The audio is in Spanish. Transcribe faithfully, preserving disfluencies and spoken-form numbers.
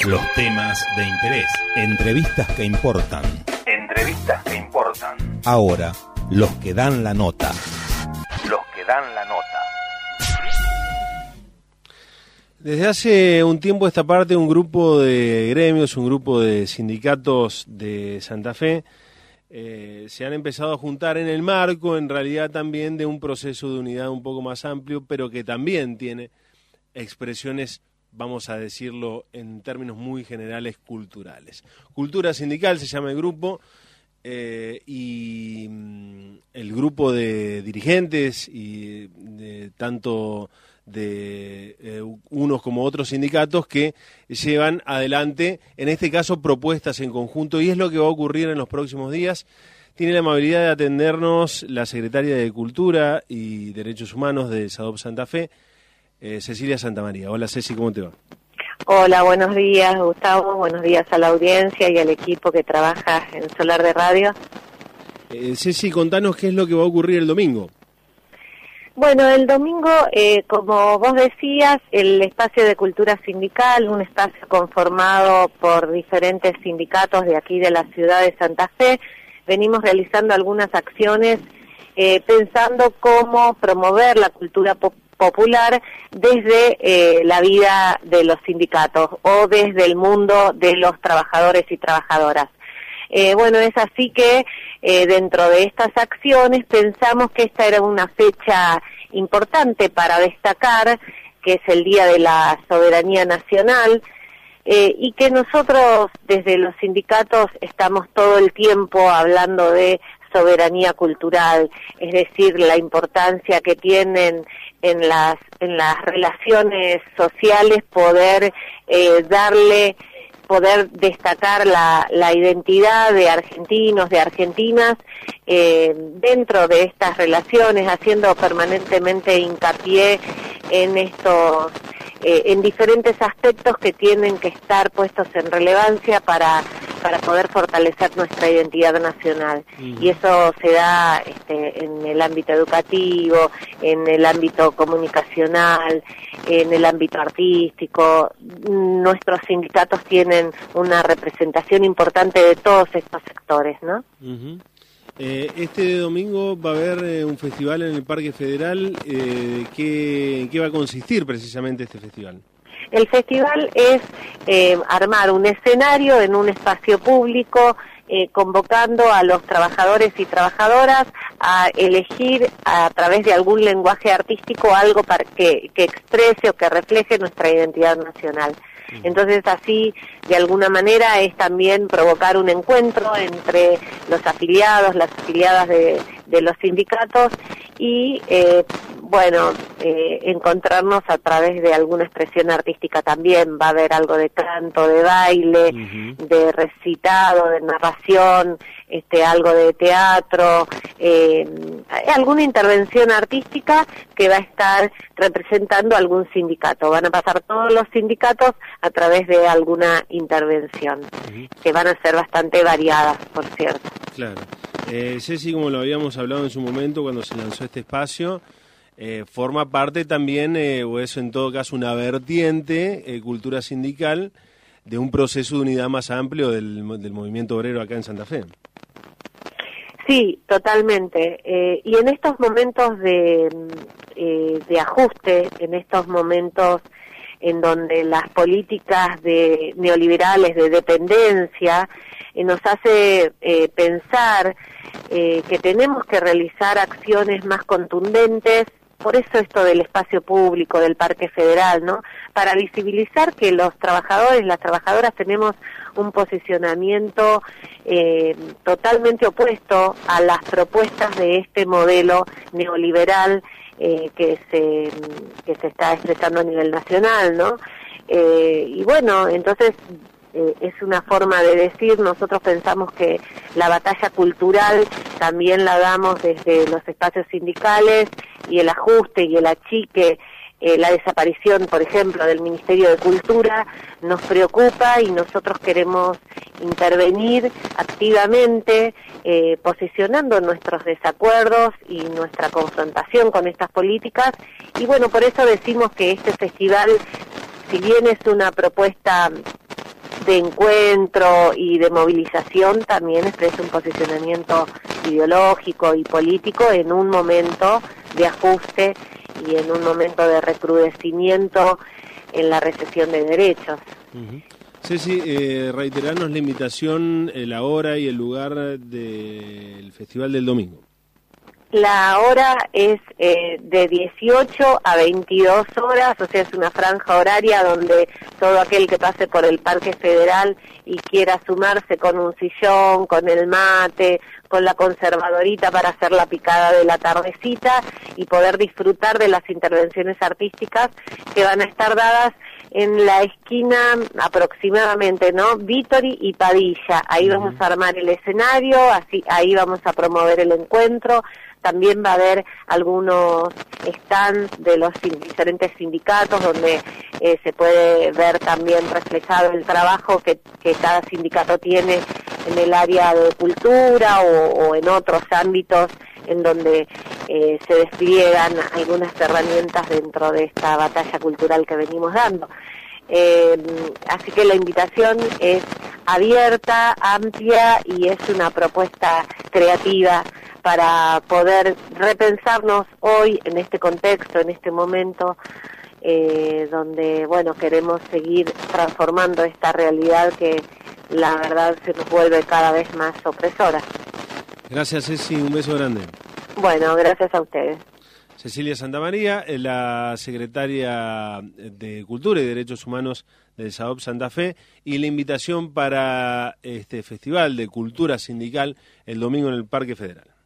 Los temas de interés. Entrevistas que importan. Entrevistas que importan. Ahora, los que dan la nota. Los que dan la nota. Desde hace un tiempo a esta parte, un grupo de gremios, un grupo de sindicatos de Santa Fe eh, se han empezado a juntar en el marco, en realidad también, de un proceso de unidad un poco más amplio, pero que también tiene expresiones, vamos a decirlo en términos muy generales, culturales. Cultura Sindical se llama el grupo, eh, y mm, el grupo de dirigentes y de tanto de eh, unos como otros sindicatos que llevan adelante, en este caso, propuestas en conjunto, y es lo que va a ocurrir en los próximos días. Tiene la amabilidad de atendernos la secretaria de Cultura y Derechos Humanos de SADOP Santa Fe, eh, Cecilia Santamaría. Hola Ceci, ¿cómo te va? Hola, buenos días Gustavo, buenos días a la audiencia y al equipo que trabaja en Solar de Radio. Eh, Ceci, contanos qué es lo que va a ocurrir el domingo. Bueno, el domingo, eh, como vos decías, el espacio de cultura sindical, un espacio conformado por diferentes sindicatos de aquí de la ciudad de Santa Fe, venimos realizando algunas acciones eh, pensando cómo promover la cultura pop popular desde eh, la vida de los sindicatos o desde el mundo de los trabajadores y trabajadoras. Eh, bueno, es así que eh, dentro de estas acciones pensamos que esta era una fecha importante para destacar, que es el Día de la Soberanía Nacional, eh, y que nosotros desde los sindicatos estamos todo el tiempo hablando de soberanía cultural, es decir, la importancia que tienen en las en las relaciones sociales poder eh, darle poder destacar la, la identidad de argentinos, de argentinas, eh, dentro de estas relaciones, haciendo permanentemente hincapié en estos, eh, en diferentes aspectos que tienen que estar puestos en relevancia para, para poder fortalecer nuestra identidad nacional. Uh-huh. Y eso se da este, en el ámbito educativo, en el ámbito comunicacional, en el ámbito artístico. Nuestros sindicatos tienen una representación importante de todos estos sectores, ¿no? Uh-huh. Eh, este domingo va a haber eh, un festival en el Parque Federal. Eh, ¿qué, ¿En qué va a consistir precisamente este festival? El festival es eh, armar un escenario en un espacio público, eh, convocando a los trabajadores y trabajadoras a elegir a través de algún lenguaje artístico algo para que, que exprese o que refleje nuestra identidad nacional. Entonces así, de alguna manera, es también provocar un encuentro entre los afiliados, las afiliadas de, de los sindicatos y, eh, bueno, eh, encontrarnos a través de alguna expresión artística también. Va a haber algo de canto, de baile, uh-huh. de recitado, de narración, este, algo de teatro, eh, alguna intervención artística que va a estar representando algún sindicato. Van a pasar todos los sindicatos a través de alguna intervención, uh-huh. que van a ser bastante variadas, por cierto. Claro. Eh, Ceci, como lo habíamos hablado en su momento cuando se lanzó este espacio, eh, forma parte también, eh, o es en todo caso una vertiente, eh, cultura sindical, de un proceso de unidad más amplio del, del movimiento obrero acá en Santa Fe. Sí, totalmente. Eh, y en estos momentos de, eh, de ajuste, en estos momentos en donde las políticas de neoliberales de dependencia eh, nos hace eh, pensar eh, que tenemos que realizar acciones más contundentes. Por eso esto del espacio público, del Parque Federal, ¿no? Para visibilizar que los trabajadores, las trabajadoras tenemos un posicionamiento eh, totalmente opuesto a las propuestas de este modelo neoliberal eh, que se que se está expresando a nivel nacional, ¿no? Eh, y bueno, entonces eh, es una forma de decir, nosotros pensamos que la batalla cultural también la damos desde los espacios sindicales, y el ajuste y el achique, eh, la desaparición, por ejemplo, del Ministerio de Cultura, nos preocupa y nosotros queremos intervenir activamente, eh, posicionando nuestros desacuerdos y nuestra confrontación con estas políticas. Y bueno, por eso decimos que este festival, si bien es una propuesta de encuentro y de movilización también expresa un posicionamiento ideológico y político en un momento de ajuste y en un momento de recrudecimiento en la recesión de derechos. Uh-huh. Ceci, eh, reiterarnos la invitación, eh, la hora y el lugar del Festival del domingo. La hora es eh, de dieciocho a veintidós horas, o sea, es una franja horaria donde todo aquel que pase por el Parque Federal y quiera sumarse con un sillón, con el mate, con la conservadorita para hacer la picada de la tardecita y poder disfrutar de las intervenciones artísticas que van a estar dadas en la esquina aproximadamente, ¿no? Vítori y Padilla. Ahí vamos a armar el escenario, así ahí vamos a promover el encuentro. También va a haber algunos stands de los diferentes sindicatos donde eh, se puede ver también reflejado el trabajo que, que cada sindicato tiene en el área de cultura o, o en otros ámbitos en donde eh, se despliegan algunas herramientas dentro de esta batalla cultural que venimos dando. Eh, así que la invitación es abierta, amplia y es una propuesta creativa para poder repensarnos hoy en este contexto, en este momento, eh, donde, bueno, queremos seguir transformando esta realidad que la verdad se nos vuelve cada vez más opresora. Gracias, Ceci, un beso grande. Bueno, gracias a ustedes. Cecilia Santamaría, la secretaria de Cultura y Derechos Humanos del S A O P Santa Fe, y la invitación para este Festival de Cultura Sindical el domingo en el Parque Federal.